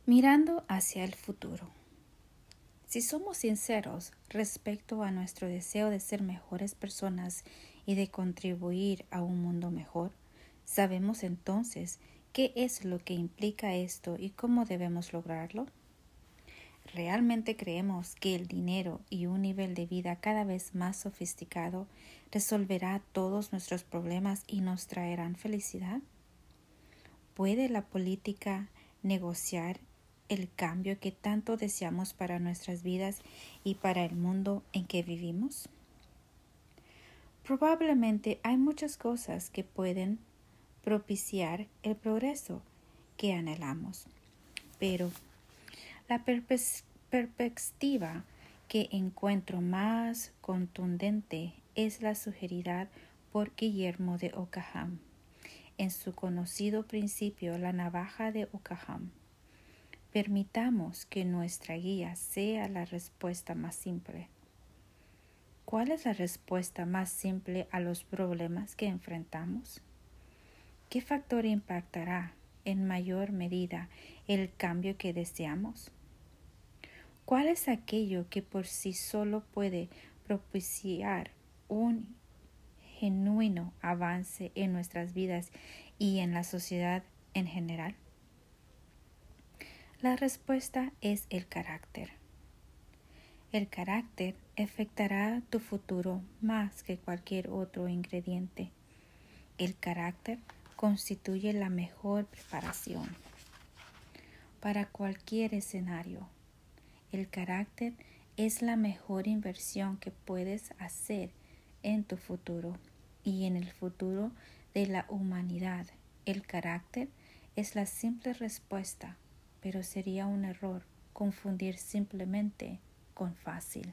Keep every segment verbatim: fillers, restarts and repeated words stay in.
Mirando hacia el futuro. Si somos sinceros respecto a nuestro deseo de ser mejores personas y de contribuir a un mundo mejor, sabemos entonces qué es lo que implica esto y cómo debemos lograrlo. ¿Realmente creemos que el dinero y un nivel de vida cada vez más sofisticado resolverá todos nuestros problemas y nos traerán felicidad? ¿Puede la política negociar el cambio que tanto deseamos para nuestras vidas y para el mundo en que vivimos? Probablemente hay muchas cosas que pueden propiciar el progreso que anhelamos, pero la perpe- perspectiva que encuentro más contundente es la sugerida por Guillermo de Ockham en su conocido principio, la navaja de Ockham. Permitamos que nuestra guía sea la respuesta más simple. ¿Cuál es la respuesta más simple a los problemas que enfrentamos? ¿Qué factor impactará en mayor medida el cambio que deseamos? ¿Cuál es aquello que por sí solo puede propiciar un genuino avance en nuestras vidas y en la sociedad en general? La respuesta es el carácter. El carácter afectará tu futuro más que cualquier otro ingrediente. El carácter constituye la mejor preparación para cualquier escenario. El carácter es la mejor inversión que puedes hacer en tu futuro y en el futuro de la humanidad. El carácter es la simple respuesta, pero sería un error confundir simplemente con fácil.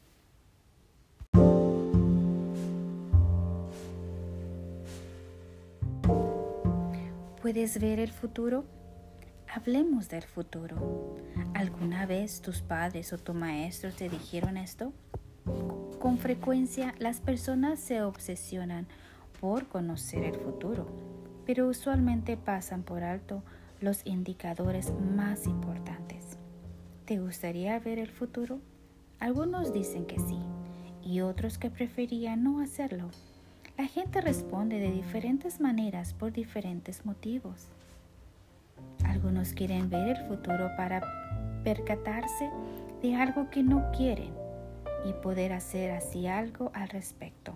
¿Puedes ver el futuro? Hablemos del futuro. ¿Alguna vez tus padres o tu maestro te dijeron esto? Con frecuencia las personas se obsesionan por conocer el futuro, pero usualmente pasan por alto los indicadores más importantes. ¿Te gustaría ver el futuro? Algunos dicen que sí, y otros que preferían no hacerlo. La gente responde de diferentes maneras por diferentes motivos. Algunos quieren ver el futuro para percatarse de algo que no quieren y poder hacer así algo al respecto.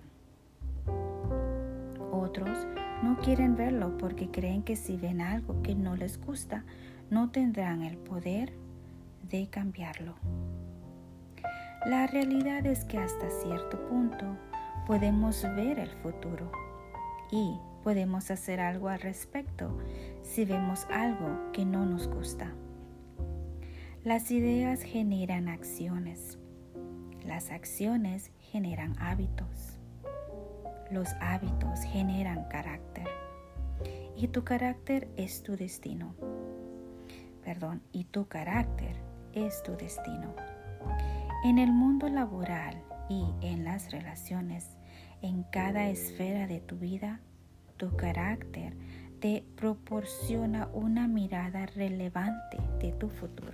Otros no quieren verlo porque creen que si ven algo que no les gusta, no tendrán el poder de cambiarlo. La realidad es que hasta cierto punto podemos ver el futuro y podemos hacer algo al respecto si vemos algo que no nos gusta. Las ideas generan acciones. Las acciones generan hábitos. Los hábitos generan carácter. Y tu carácter es tu destino. Perdón, y tu carácter es tu destino. En el mundo laboral y en las relaciones, en cada esfera de tu vida, tu carácter te proporciona una mirada relevante de tu futuro.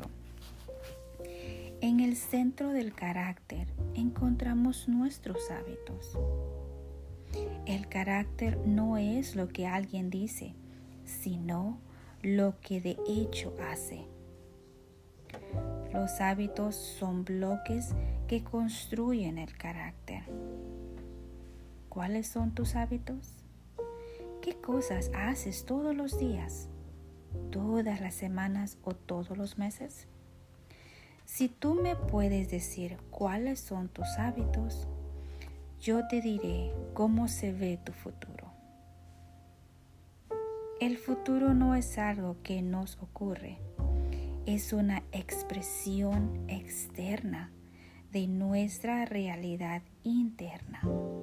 En el centro del carácter encontramos nuestros hábitos. El carácter no es lo que alguien dice, sino lo que de hecho hace. Los hábitos son bloques que construyen el carácter. ¿Cuáles son tus hábitos? ¿Qué cosas haces todos los días, todas las semanas o todos los meses? Si tú me puedes decir cuáles son tus hábitos, yo te diré cómo se ve tu futuro. El futuro no es algo que nos ocurre, es una expresión externa de nuestra realidad interna.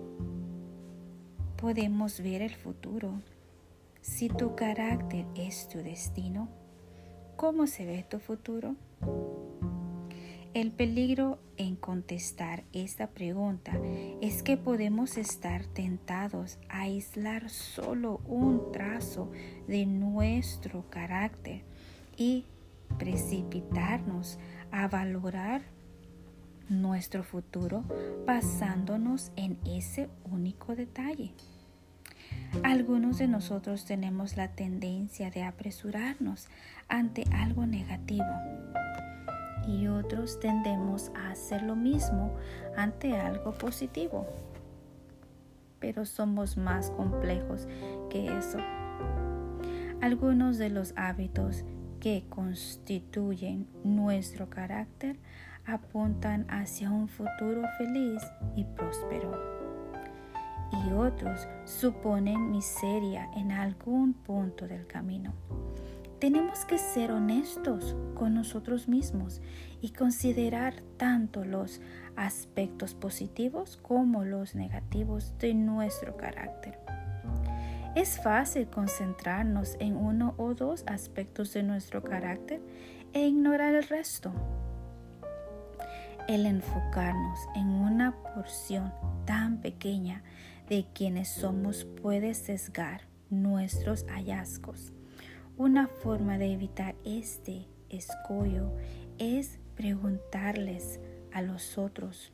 Podemos ver el futuro. Si tu carácter es tu destino, ¿cómo se ve tu futuro? El peligro en contestar esta pregunta es que podemos estar tentados a aislar solo un trazo de nuestro carácter y precipitarnos a valorar nuestro futuro basándonos en ese único detalle. Algunos de nosotros tenemos la tendencia de apresurarnos ante algo negativo y otros tendemos a hacer lo mismo ante algo positivo. Pero somos más complejos que eso. Algunos de los hábitos que constituyen nuestro carácter apuntan hacia un futuro feliz y próspero, y otros suponen miseria en algún punto del camino. Tenemos que ser honestos con nosotros mismos y considerar tanto los aspectos positivos como los negativos de nuestro carácter. Es fácil concentrarnos en uno o dos aspectos de nuestro carácter e ignorar el resto. El enfocarnos en una porción tan pequeña de quienes somos puede sesgar nuestros hallazgos. Una forma de evitar este escollo es preguntarles a los otros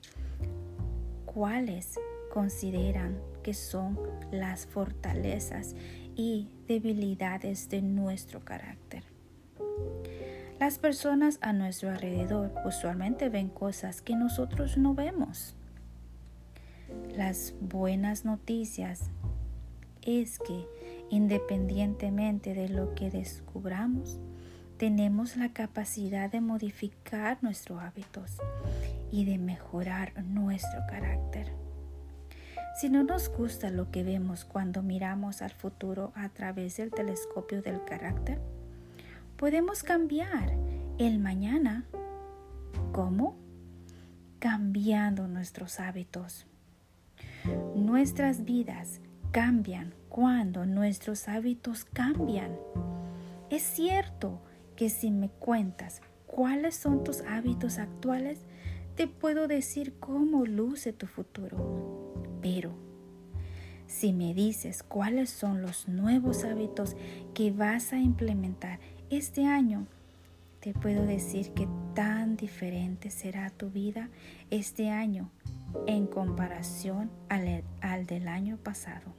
cuáles consideran que son las fortalezas y debilidades de nuestro carácter. Las personas a nuestro alrededor usualmente ven cosas que nosotros no vemos. Las buenas noticias es que independientemente de lo que descubramos, tenemos la capacidad de modificar nuestros hábitos y de mejorar nuestro carácter. Si no nos gusta lo que vemos cuando miramos al futuro a través del telescopio del carácter, podemos cambiar el mañana. ¿Cómo? Cambiando nuestros hábitos. Nuestras vidas cambian cuando nuestros hábitos cambian. Es cierto que si me cuentas cuáles son tus hábitos actuales, te puedo decir cómo luce tu futuro. Pero si me dices cuáles son los nuevos hábitos que vas a implementar este año, te puedo decir que tan diferente será tu vida este año en comparación al, al del año pasado.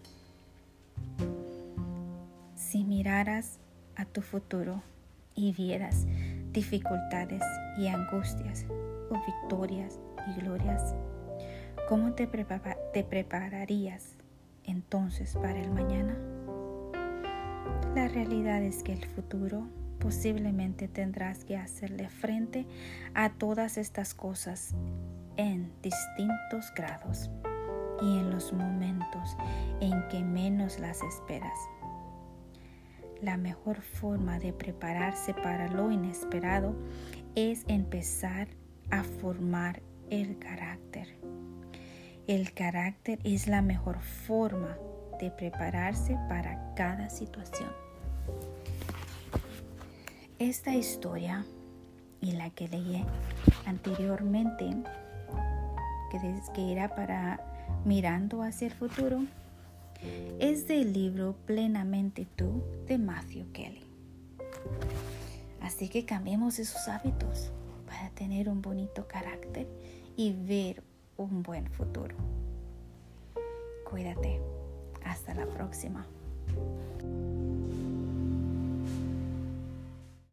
Si miraras a tu futuro y vieras dificultades y angustias o victorias y glorias, ¿cómo te, prepara- te prepararías entonces para el mañana? La realidad es que el futuro posiblemente tendrás que hacerle frente a todas estas cosas en distintos grados y en los momentos en que menos las esperas. La mejor forma de prepararse para lo inesperado es empezar a formar el carácter. El carácter es la mejor forma de prepararse para cada situación. Esta historia y la que leí anteriormente, que, que era para Mirando hacia el futuro, es del libro Plenamente Tú de Matthew Kelly. Así que cambiemos esos hábitos para tener un bonito carácter y ver un buen futuro. Cuídate. Hasta la próxima.